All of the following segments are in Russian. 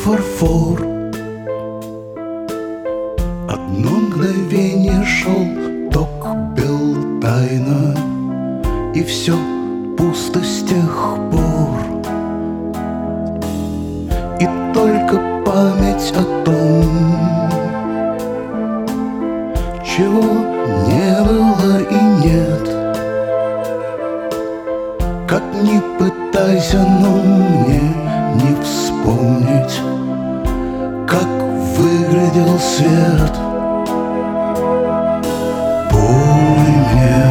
фарфор. Одно мгновение шел ток бел тайно, и все пусто с тех пор. И только память о том, чего не было и нет. Как ни пытайся, но мне не вспомнить, как выглядел свет. Пой мне,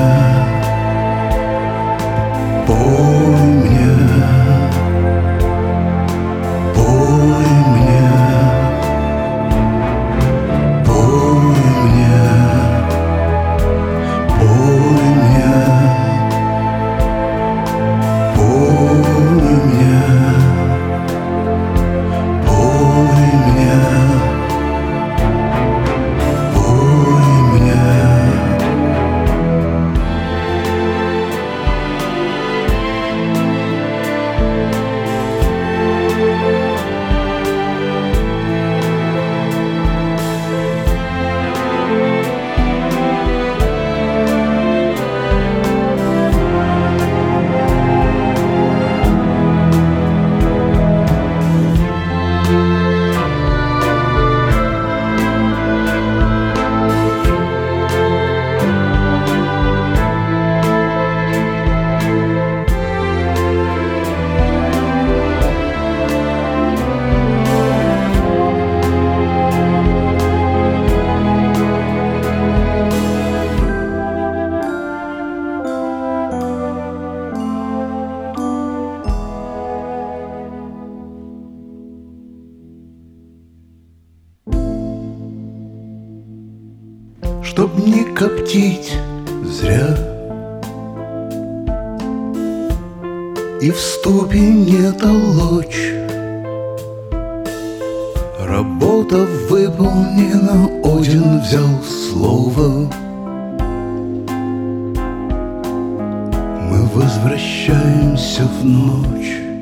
пой мне, пой мне, пой мне, пой мне, пой мне, пой мне, пой мне. Чтоб не коптить зря и в ступе не толочь. Работа выполнена, Один взял слово. Мы возвращаемся в ночь.